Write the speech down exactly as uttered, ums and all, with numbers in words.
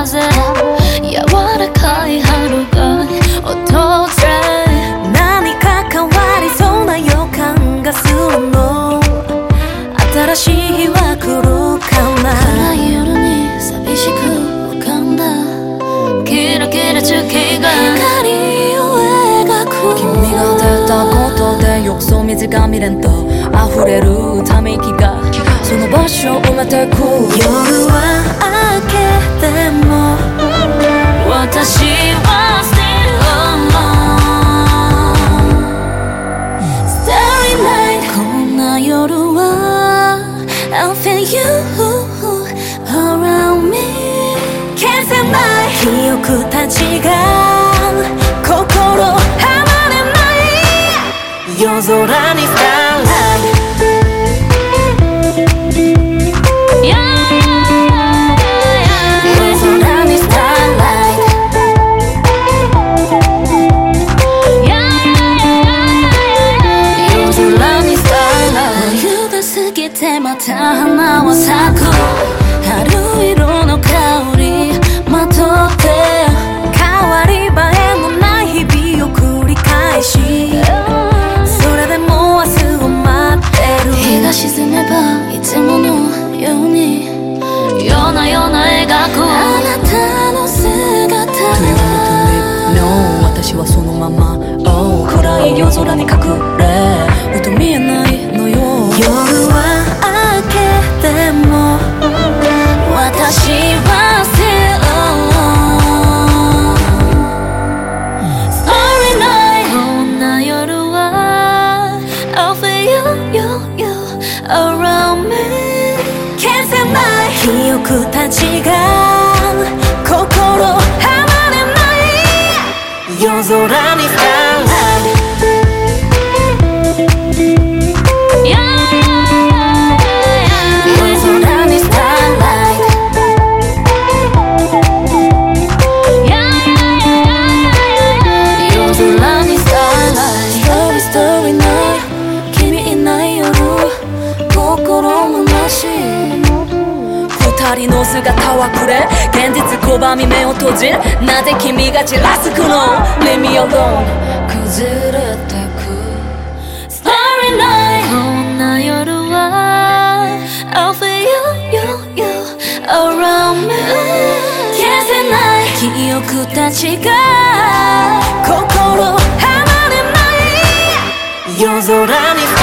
風柔らかい春が訪れ何か変わりそうな予感がするの新しい日は来るかな暗い夜に寂しく浮かんだキラキラ中継が光を描く君が出たことで浴槽水が見れんと溢れるため息がその場所を埋めてく夜は明けても私は still alone Starry night こんな夜は I'll feel you around me Can't say my 記憶たちが心離れない夜空に Starlightまた花は咲く春色の香りまとって変わり映えのない日々を繰り返しそれでも明日を待ってる日が沈めばいつものように夜な夜な描くあなたの姿 Do you want to live? No 私はそのまま、oh、暗い夜空に隠れふと見えないのよ夜はでも私は still alone Starry night こんな夜は I'll feel you, you, you around me Can't say my 記憶たちが心離れない夜空に Starlight 二人の姿はくれ現実拒み目を閉じなぜ君がちらつくの Leave me alone 崩れてく Starry night こんな夜は I'll feel you, you, you around me Can't say night 記憶たちが心離れない夜空に